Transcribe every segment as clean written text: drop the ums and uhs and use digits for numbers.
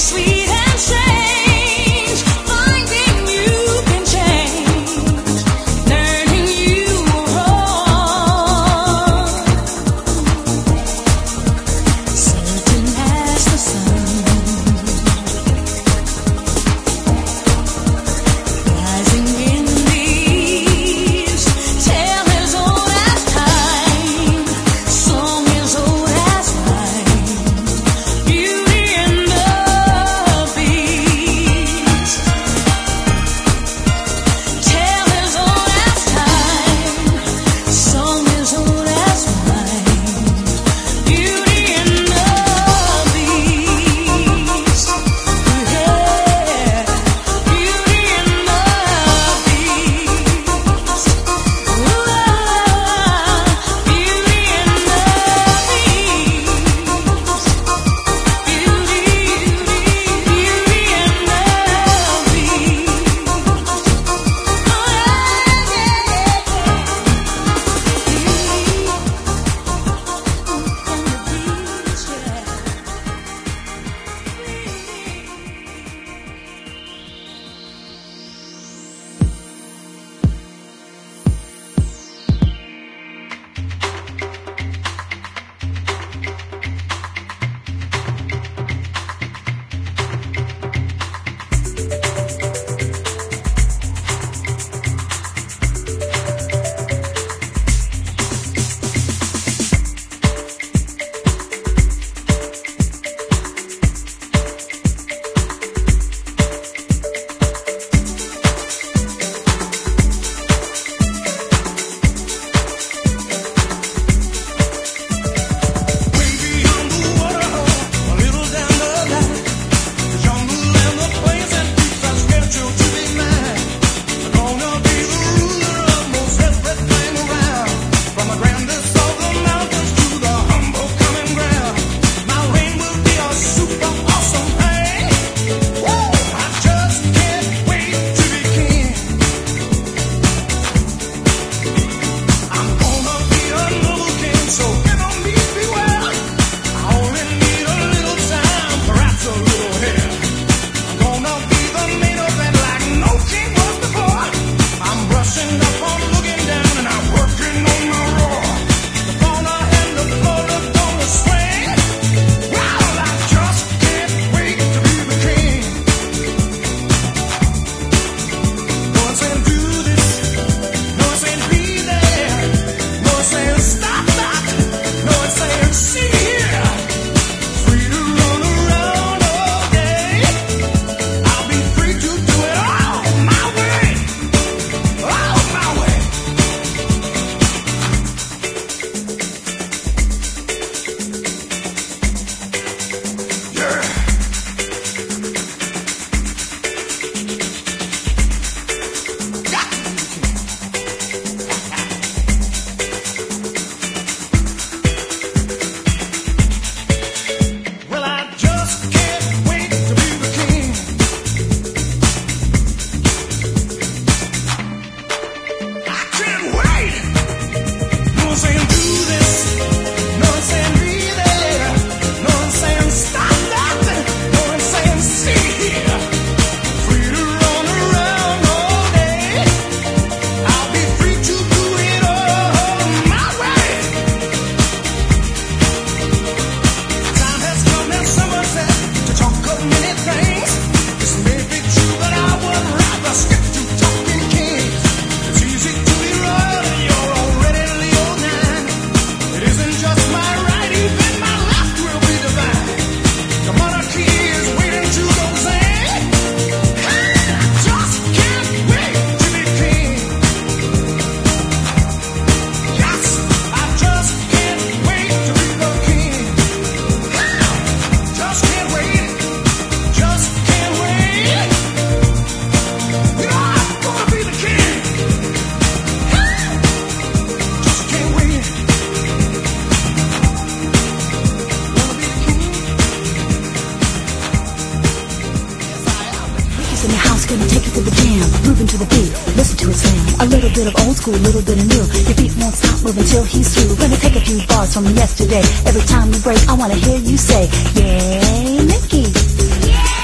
A little bit of old school, a little bit of new. Your feet won't stop moving till he's through. Gonna take a few bars from yesterday. Every time you break, I wanna hear you say, "Yay, Nikki." Yeah.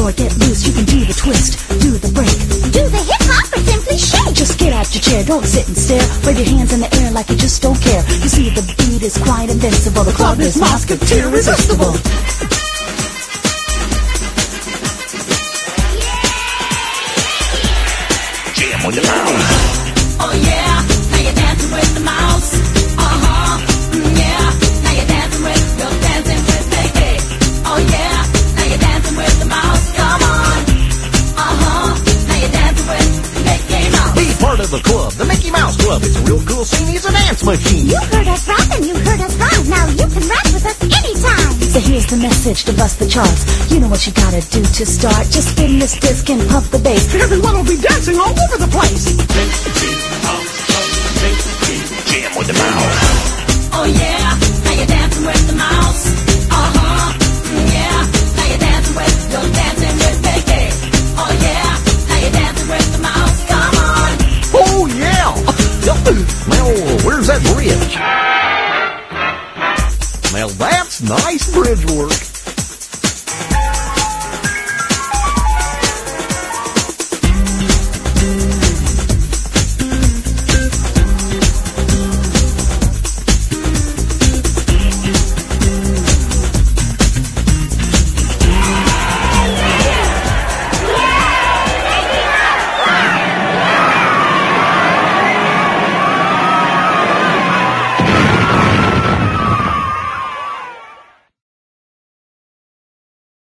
more, get loose, you can do the twist, do the break, do the hip-hop or simply shake. Just get out your chair, don't sit and stare, wave your hands in the air like you just don't care. You see the beat is quite invincible, the club is Mosketeer irresistible. Jam with the mouse. Oh yeah, now you're dancing with the mouse. Yeah, now you're dancing with, you're dancing with Mickey. Oh yeah, now you're dancing with the mouse. Come on. Now you're dancing with Mickey Mouse. Be part of the club, the Mickey Mouse Club. It's a real cool scene, he's a dance machine. You heard us rap and you heard us rhyme. Now you can rap with us anytime. So here's the message to bust the charts. You know what you gotta do to start. Just spin this disc and pump the bass. Everyone will be dancing all over the place. Jam with the mouse. Oh yeah, now you're dancing with the mouse. Yeah, now you're dancing with, you're dancing with Mickey. Oh yeah, now you're dancing with the mouse. Come on. Oh yeah. Now, where's that bridge? Now that's nice bridge work.